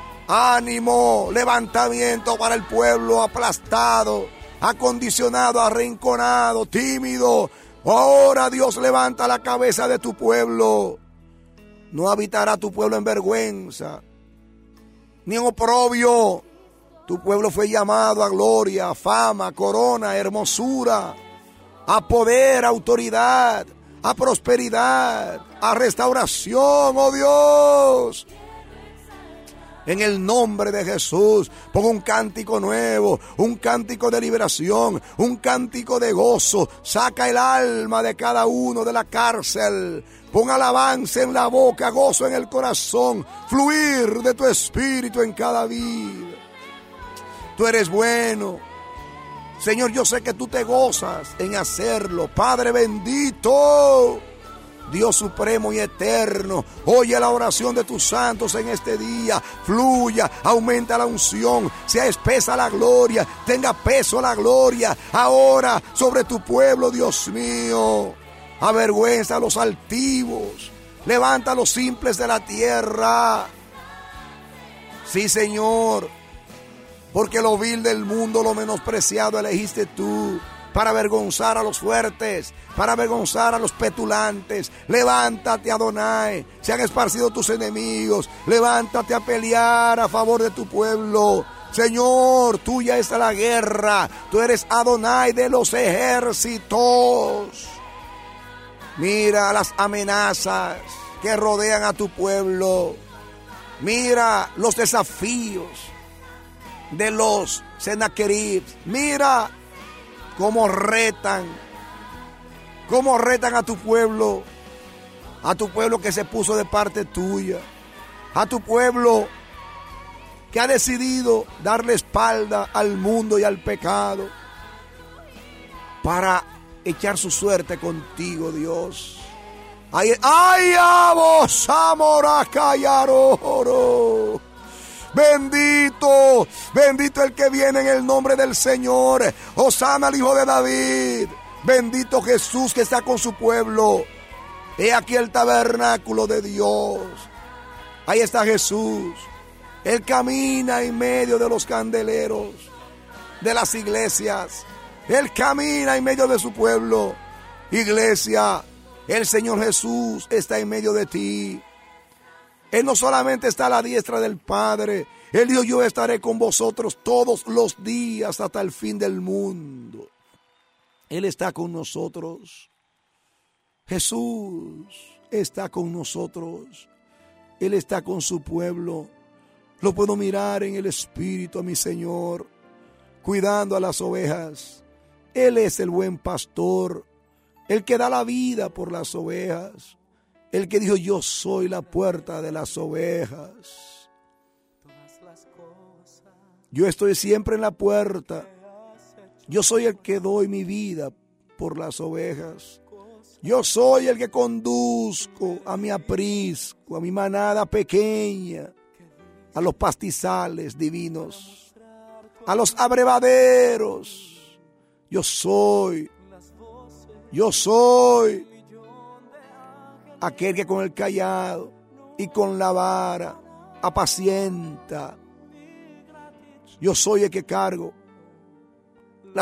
Ánimo, levantamiento para el pueblo aplastado, acondicionado, arrinconado, tímido. Ahora, Dios, levanta la cabeza de tu pueblo. No habitará tu pueblo en vergüenza, ni en oprobio. Tu pueblo fue llamado a gloria, a fama, corona, hermosura, a poder, a autoridad, a prosperidad, a restauración, oh Dios. En el nombre de Jesús, pon un cántico nuevo, un cántico de liberación, un cántico de gozo. Saca el alma de cada uno de la cárcel. Pon alabanza en la boca, gozo en el corazón, fluir de tu espíritu en cada vida. Tú eres bueno. Señor, yo sé que tú te gozas en hacerlo. Padre bendito, Dios supremo y eterno, oye la oración de tus santos en este día. Fluya, aumenta la unción, sea espesa la gloria, tenga peso la gloria ahora sobre tu pueblo, Dios mío. Avergüenza a los altivos, levanta a los simples de la tierra. Sí, Señor, porque lo vil del mundo, lo menospreciado, elegiste tú para avergonzar a los fuertes, para avergonzar a los petulantes. Levántate, Adonai, se han esparcido tus enemigos. Levántate a pelear a favor de tu pueblo. Señor, tuya es la guerra. Tú eres Adonai de los ejércitos. Mira las amenazas que rodean a tu pueblo. Mira los desafíos de los Senaquerib. Mira cómo retan, cómo retan a tu pueblo, a tu pueblo que se puso de parte tuya, a tu pueblo que ha decidido darle espalda al mundo y al pecado para echar su suerte contigo, Dios. Ay, ay, vos, amor, callaroro. Bendito, bendito el que viene en el nombre del Señor. Hosana al Hijo de David. Bendito Jesús que está con su pueblo. He aquí el tabernáculo de Dios. Ahí está Jesús. Él camina en medio de los candeleros de las iglesias. Él camina en medio de su pueblo. Iglesia, el Señor Jesús está en medio de ti. Él no solamente está a la diestra del Padre. Él dijo, yo estaré con vosotros todos los días hasta el fin del mundo. Él está con nosotros. Jesús está con nosotros. Él está con su pueblo. Lo puedo mirar en el espíritu a mi Señor, cuidando a las ovejas. Él es el buen pastor, el que da la vida por las ovejas. El que dijo, yo soy la puerta de las ovejas. Yo estoy siempre en la puerta. Yo soy el que doy mi vida por las ovejas. Yo soy el que conduzco a mi aprisco, a mi manada pequeña, a los pastizales divinos, a los abrevaderos. Yo soy, yo soy aquel que con el cayado y con la vara apacienta. Yo soy el que cargo las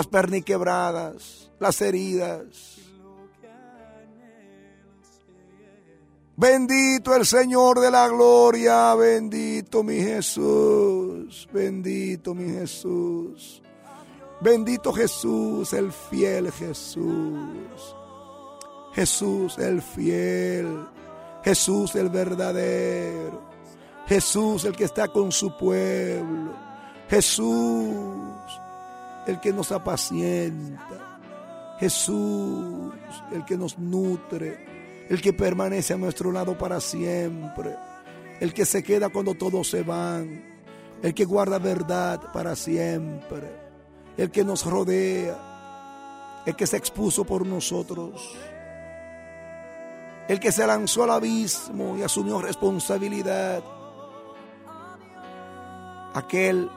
perniquebradas, las heridas. Bendito el Señor de la gloria, bendito mi Jesús, bendito mi Jesús. Bendito Jesús, el fiel Jesús. Jesús el fiel, Jesús el verdadero, Jesús el que está con su pueblo, Jesús el que nos apacienta, Jesús el que nos nutre, el que permanece a nuestro lado para siempre, el que se queda cuando todos se van, el que guarda verdad para siempre, el que nos rodea, el que se expuso por nosotros, el que se lanzó al abismo y asumió responsabilidad, aquel,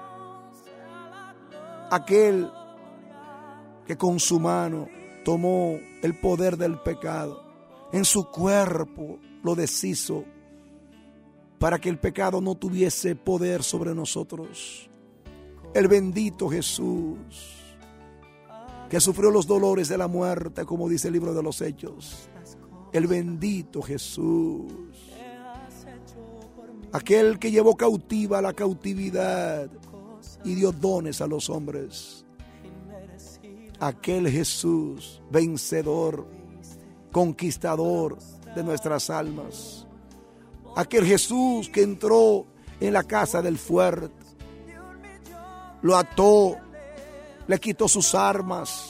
aquel que con su mano tomó el poder del pecado, en su cuerpo lo deshizo para que el pecado no tuviese poder sobre nosotros. El bendito Jesús, que sufrió los dolores de la muerte, como dice el libro de los Hechos. El bendito Jesús, aquel que llevó cautiva la cautividad y dio dones a los hombres. Aquel Jesús vencedor, conquistador de nuestras almas. Aquel Jesús que entró en la casa del fuerte, lo ató, le quitó sus armas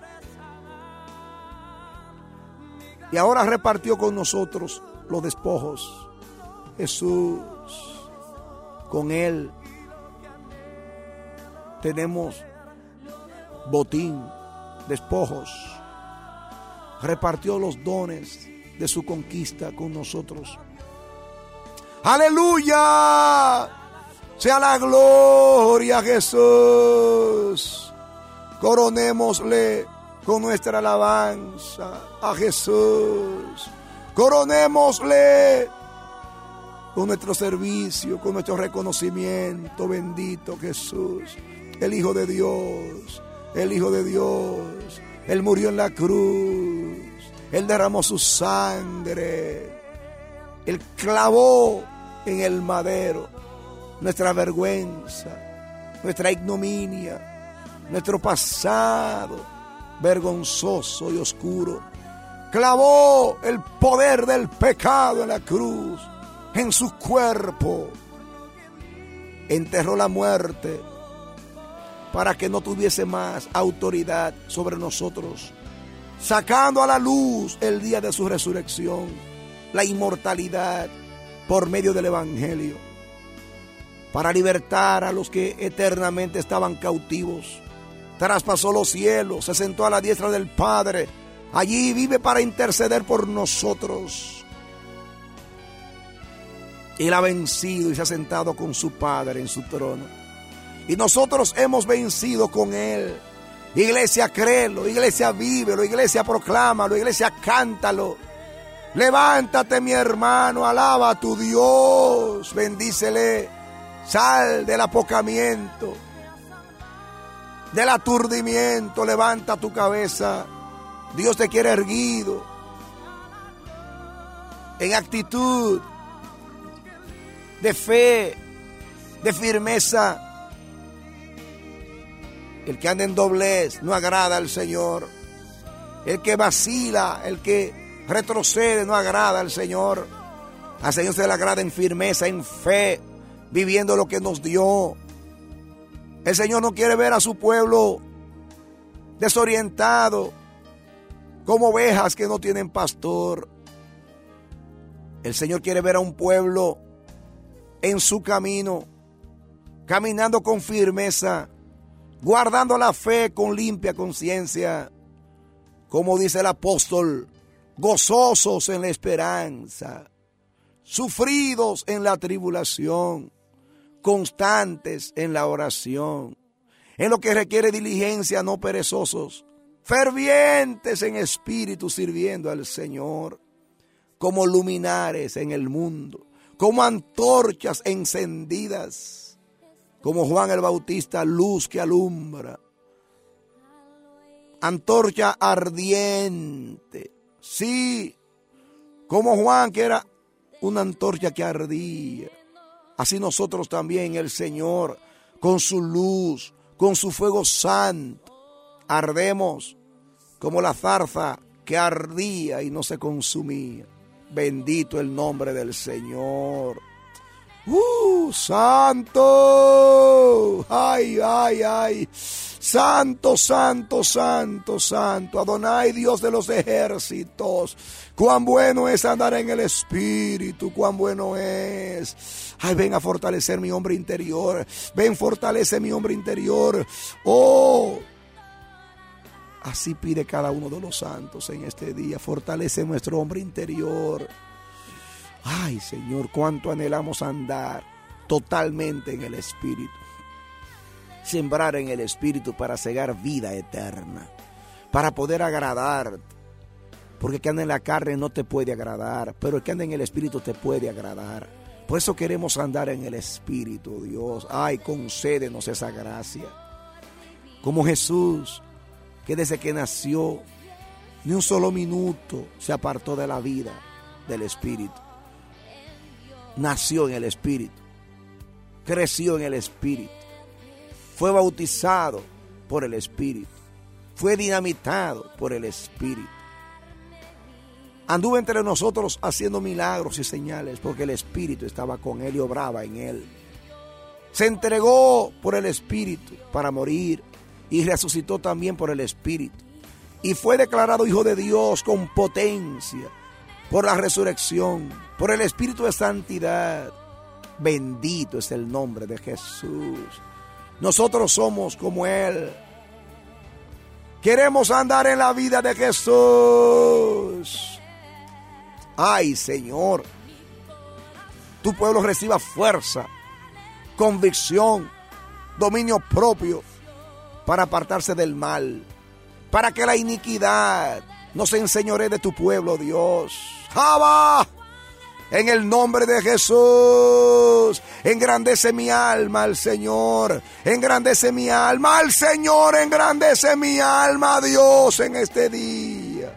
y ahora repartió con nosotros los despojos. Jesús, con Él tenemos botín, despojos. Repartió los dones de su conquista con nosotros. ¡Aleluya! Sea la gloria a Jesús. Coronémosle con nuestra alabanza a Jesús. Coronémosle con nuestro servicio, con nuestro reconocimiento. Bendito Jesús, el Hijo de Dios, el Hijo de Dios. Él murió en la cruz, Él derramó su sangre, Él clavó en el madero nuestra vergüenza, nuestra ignominia, nuestro pasado vergonzoso y oscuro. Clavó el poder del pecado en la cruz, en su cuerpo. Enterró la muerte para que no tuviese más autoridad sobre nosotros, sacando a la luz el día de su resurrección, la inmortalidad por medio del Evangelio, para libertar a los que eternamente estaban cautivos. Traspasó los cielos, se sentó a la diestra del Padre, allí vive para interceder por nosotros. Él ha vencido y se ha sentado con su Padre en su trono. Y nosotros hemos vencido con Él. Iglesia, créelo, iglesia, vívelo, iglesia, proclámalo, iglesia, cántalo. Levántate, mi hermano, alaba a tu Dios, bendícele. Sal del apocamiento, del aturdimiento, levanta tu cabeza. Dios te quiere erguido, en actitud de fe, de firmeza. El que anda en doblez no agrada al Señor. El que vacila, el que retrocede no agrada al Señor. Al Señor se le agrada en firmeza, en fe, viviendo lo que nos dio. El Señor no quiere ver a su pueblo desorientado, como ovejas que no tienen pastor. El Señor quiere ver a un pueblo en su camino, caminando con firmeza, guardando la fe con limpia conciencia, como dice el apóstol, gozosos en la esperanza, sufridos en la tribulación, constantes en la oración, en lo que requiere diligencia, no perezosos, fervientes en espíritu, sirviendo al Señor, como luminares en el mundo, como antorchas encendidas, como Juan el Bautista, luz que alumbra, antorcha ardiente, sí, Como Juan, que era una antorcha que ardía. Así nosotros también, el Señor, con su luz, con su fuego santo, ardemos como la zarza que ardía y no se consumía. Bendito el nombre del Señor. ¡Uh, santo! ¡Ay, ay, ay! Santo, santo, santo, santo. Adonai, Dios de los ejércitos. Cuán bueno es andar en el Espíritu. Cuán bueno es. Ay, ven a fortalecer mi hombre interior. Ven, fortalece mi hombre interior. Oh, así pide cada uno de los santos en este día. Fortalece nuestro hombre interior. Ay, Señor, cuánto anhelamos andar totalmente en el Espíritu. Sembrar en el Espíritu para cegar vida eterna. Para poder agradarte. Porque el que anda en la carne no te puede agradar. Pero el que anda en el Espíritu te puede agradar. Por eso queremos andar en el Espíritu, Dios. Ay, concédenos esa gracia. Como Jesús, que desde que nació, ni un solo minuto se apartó de la vida del Espíritu. Nació en el Espíritu, creció en el Espíritu, fue bautizado por el Espíritu, fue dinamitado por el Espíritu. Anduvo entre nosotros haciendo milagros y señales porque el Espíritu estaba con él y obraba en él. Se entregó por el Espíritu para morir y resucitó también por el Espíritu. Y fue declarado Hijo de Dios con potencia por la resurrección, por el Espíritu de santidad. Bendito es el nombre de Jesús. Nosotros somos como Él. Queremos andar en la vida de Jesús. Ay, Señor, tu pueblo reciba fuerza, convicción, dominio propio para apartarse del mal, para que la iniquidad no se enseñoree de tu pueblo, Dios. ¡Jaba! En el nombre de Jesús, engrandece mi alma al Señor, engrandece mi alma al Señor, engrandece mi alma a Dios en este día.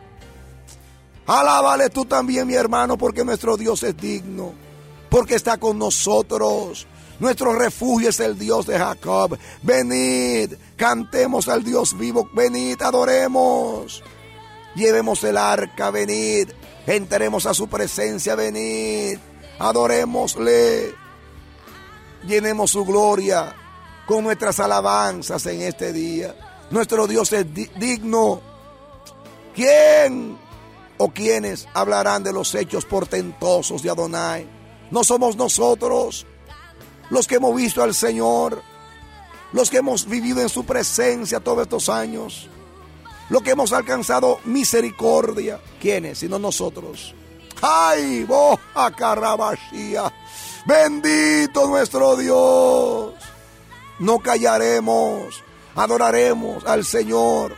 Alábale tú también, mi hermano, porque nuestro Dios es digno, porque está con nosotros. Nuestro refugio es el Dios de Jacob. Venid, cantemos al Dios vivo, venid, adoremos. Llevemos el arca, venid, entremos a su presencia, venid, adorémosle. Llenemos su gloria con nuestras alabanzas en este día. Nuestro Dios es di- digno. ¿Quién o quiénes hablarán de los hechos portentosos de Adonai? No somos nosotros los que hemos visto al Señor, los que hemos vivido en su presencia todos estos años, los que hemos alcanzado misericordia. ¿Quiénes? Sino nosotros. ¡Ay, boja carabashía! Bendito nuestro Dios. No callaremos, adoraremos al Señor.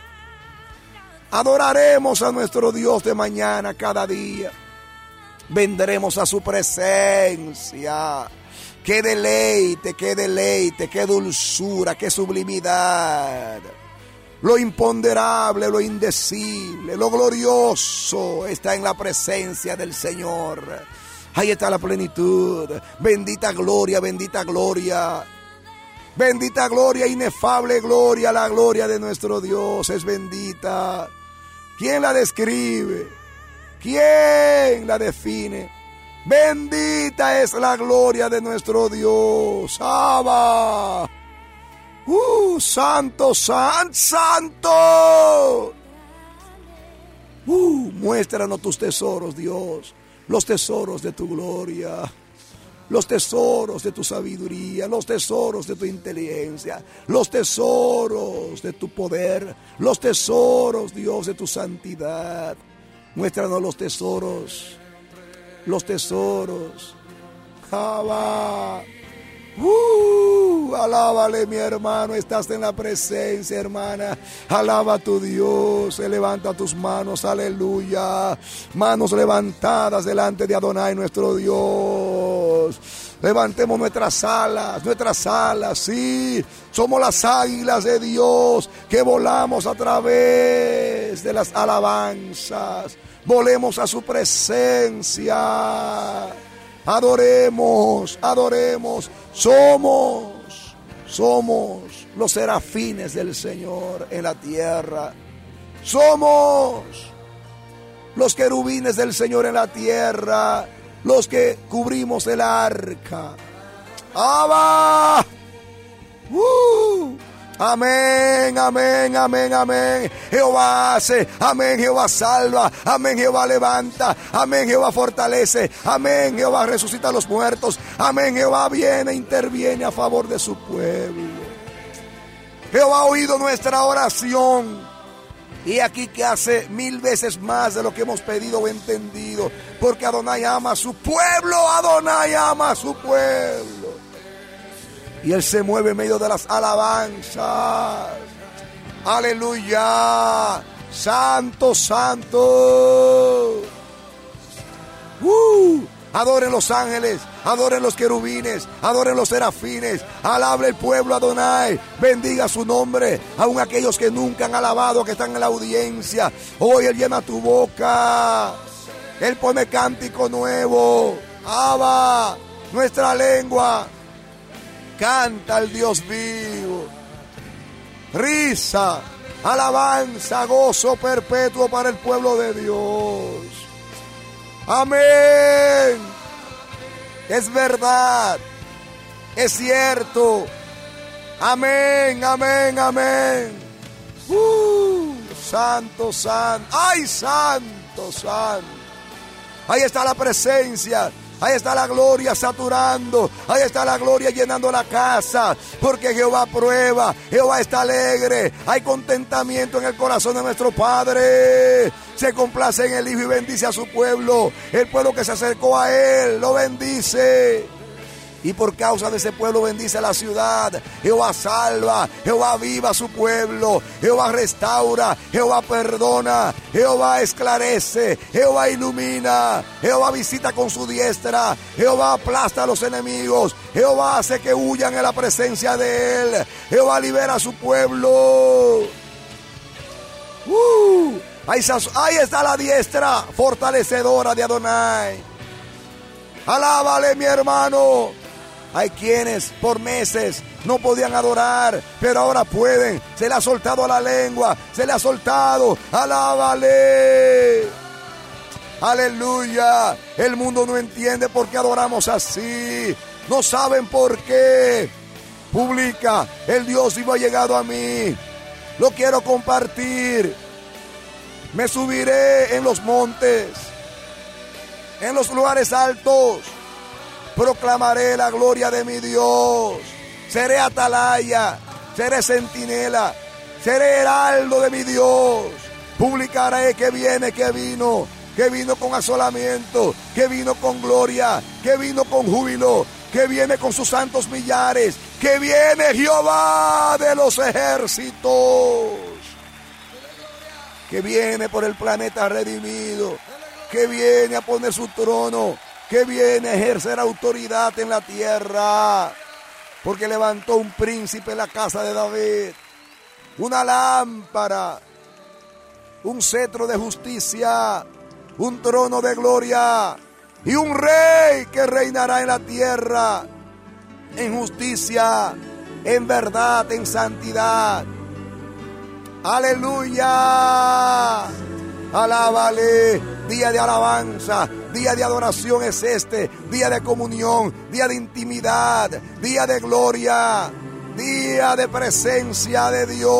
Adoraremos a nuestro Dios de mañana, cada día. Vendremos a su presencia. Qué deleite, qué deleite, qué dulzura, qué sublimidad. Lo imponderable, lo indecible, lo glorioso está en la presencia del Señor. Ahí está la plenitud. Bendita gloria, bendita gloria. Bendita gloria, inefable gloria. La gloria de nuestro Dios es bendita. ¿Quién la describe? ¿Quién la define? Bendita es la gloria de nuestro Dios. Abba. Uh, santo, santo, santo. Uh, muéstranos tus tesoros, Dios. Los tesoros de tu gloria. Los tesoros de tu sabiduría, los tesoros de tu inteligencia, los tesoros de tu poder, los tesoros, Dios, de tu santidad. Muéstranos los tesoros, los tesoros. Jabá. Uh, alábale, mi hermano, estás en la presencia, hermana. Alaba a tu Dios, levanta tus manos, aleluya. Manos levantadas delante de Adonai, nuestro Dios. Levantemos nuestras alas, nuestras alas, sí. Somos las águilas de Dios que volamos a través de las alabanzas. Volemos a su presencia. Adoremos, adoremos. Somos, somos los serafines del Señor en la tierra. Somos los querubines del Señor en la tierra, los que cubrimos el arca. ¡Abba! ¡Uh! Amén, amén, amén, amén. Jehová hace, amén, Jehová salva, amén, Jehová levanta, amén, Jehová fortalece, amén, Jehová resucita a los muertos, amén, Jehová viene, interviene a favor de su pueblo. Jehová ha oído nuestra oración. Y aquí que hace mil veces más de lo que hemos pedido o entendido, porque Adonai ama a su pueblo, Adonai ama a su pueblo. Y Él se mueve en medio de las alabanzas. Aleluya. Santo, santo. Uh, adoren los ángeles, adoren los querubines, adoren los serafines. Alabe el pueblo Adonai, bendiga su nombre. Aun aquellos que nunca han alabado, que están en la audiencia, hoy Él llena tu boca. Él pone cántico nuevo. Abba, nuestra lengua canta al Dios vivo. Risa, alabanza, gozo perpetuo para el pueblo de Dios. Amén. Es verdad. Es cierto. Amén, amén, amén. Uh, santo, santo. ¡Ay, santo, santo! Ahí está la presencia. Ahí está la gloria saturando. Ahí está la gloria llenando la casa. Porque Jehová prueba. Jehová está alegre. Hay contentamiento en el corazón de nuestro Padre. Se complace en el Hijo y bendice a su pueblo. El pueblo que se acercó a Él lo bendice. Y por causa de ese pueblo bendice la ciudad. Jehová salva, Jehová aviva a su pueblo, Jehová restaura, Jehová perdona, Jehová esclarece, Jehová ilumina, Jehová visita con su diestra, Jehová aplasta a los enemigos, Jehová hace que huyan en la presencia de Él, Jehová libera a su pueblo. Uh, ahí, ahí está la diestra fortalecedora de Adonai. Alábale, mi hermano. Hay quienes por meses no podían adorar, pero ahora pueden. Se le ha soltado la lengua, se le ha soltado. Alábale. Aleluya. El mundo no entiende por qué adoramos así. No saben por qué. Publica, el Dios vivo ha llegado a mí. Lo quiero compartir. Me subiré en los montes, en los lugares altos. Proclamaré la gloria de mi Dios. Seré atalaya, seré centinela, seré heraldo de mi Dios. Publicaré que viene, que vino, que vino con asolamiento, que vino con gloria, que vino con júbilo, que viene con sus santos millares, que viene Jehová de los ejércitos, que viene por el planeta redimido, que viene a poner su trono, que viene a ejercer autoridad en la tierra, porque levantó un príncipe en la casa de David, una lámpara, un cetro de justicia, un trono de gloria y un rey que reinará en la tierra en justicia, en verdad, en santidad. Aleluya. Alábale. Día de alabanza, día de adoración es este, día de comunión, día de intimidad, día de gloria, día de presencia de Dios.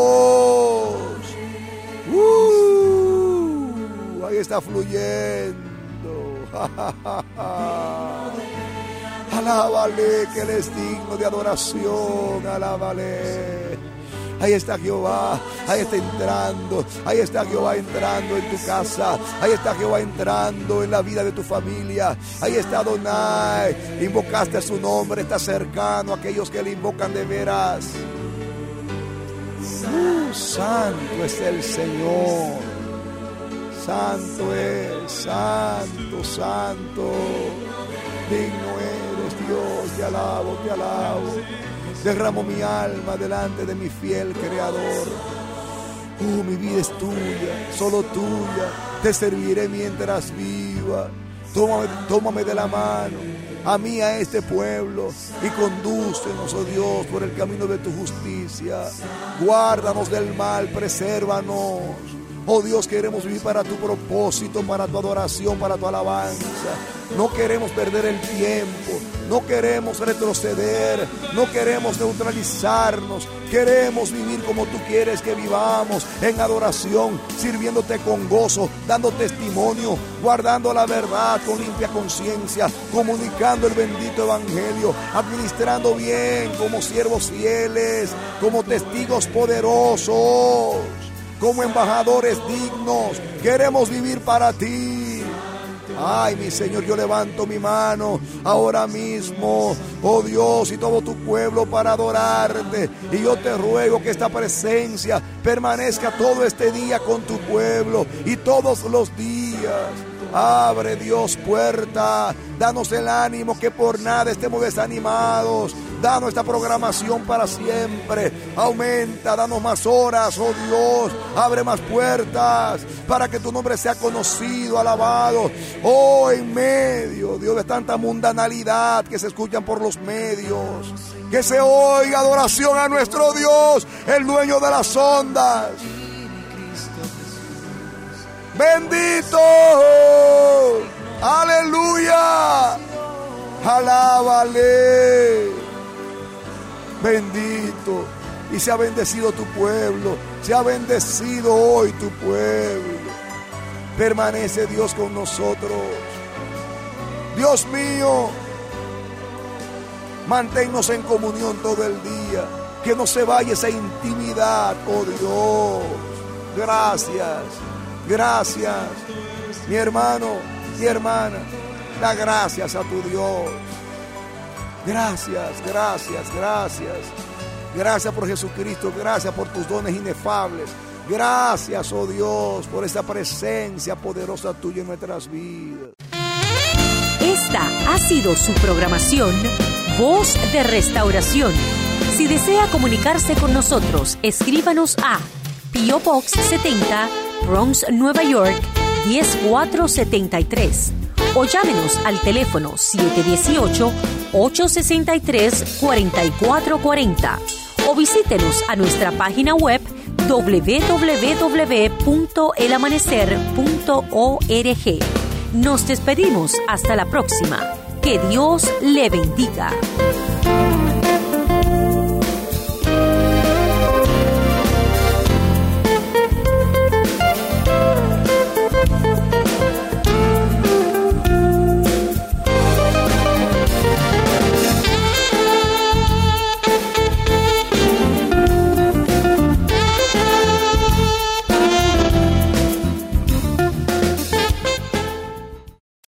Uh, ahí está fluyendo. Alábale, que Él es digno de adoración, alábale. Ahí está Jehová, ahí está entrando, ahí está Jehová entrando en tu casa, ahí está Jehová entrando en la vida de tu familia, ahí está Adonai, invocaste su nombre, está cercano a aquellos que le invocan de veras. Uh, santo es el Señor, santo es, santo, santo, digno eres, Dios, te alabo, te alabo. Derramo mi alma delante de mi fiel Creador. Oh, mi vida es tuya, solo tuya. Te serviré mientras viva. Tómame, tómame de la mano, a mí, a este pueblo, y condúcenos, oh Dios, por el camino de tu justicia. Guárdanos del mal, presérvanos. Oh Dios, queremos vivir para tu propósito, para tu adoración, para tu alabanza. No queremos perder el tiempo, no queremos retroceder, no queremos neutralizarnos. Queremos vivir como tú quieres que vivamos, en adoración, sirviéndote con gozo, dando testimonio, guardando la verdad con limpia conciencia, comunicando el bendito evangelio, administrando bien como siervos fieles, como testigos poderosos, como embajadores dignos. Queremos vivir para ti. Ay, mi Señor, yo levanto mi mano ahora mismo, oh Dios, y todo tu pueblo para adorarte. Y yo te ruego que esta presencia permanezca todo este día con tu pueblo y todos los días. Abre, Dios, puerta. Danos el ánimo que por nada estemos desanimados. Danos esta programación para siempre. Aumenta, danos más horas, oh Dios. Abre más puertas para que tu nombre sea conocido, alabado. Oh, en medio, Dios, de tanta mundanalidad que se escuchan por los medios. Que se oiga adoración a nuestro Dios, el dueño de las ondas. Bendito, aleluya, alábale, bendito, y se ha bendecido tu pueblo, se ha bendecido hoy tu pueblo. Permanece, Dios, con nosotros. Dios mío, manténnos en comunión todo el día, que no se vaya esa intimidad, oh Dios. Gracias. Gracias, mi hermano, mi hermana, da gracias a tu Dios. Gracias, gracias, gracias. Gracias por Jesucristo, gracias por tus dones inefables. Gracias, oh Dios, por esta presencia poderosa tuya en nuestras vidas. Esta ha sido su programación, Voz de Restauración. Si desea comunicarse con nosotros, escríbanos a P O Box setenta, Bronx, Nueva York, diez mil cuatrocientos setenta y tres, o llámenos al teléfono siete uno ocho, ocho seis tres, cuatro cuatro cuatro cero, o visítenos a nuestra página web doble u doble u doble u punto el amanecer punto org. Nos despedimos hasta la próxima. Que Dios le bendiga.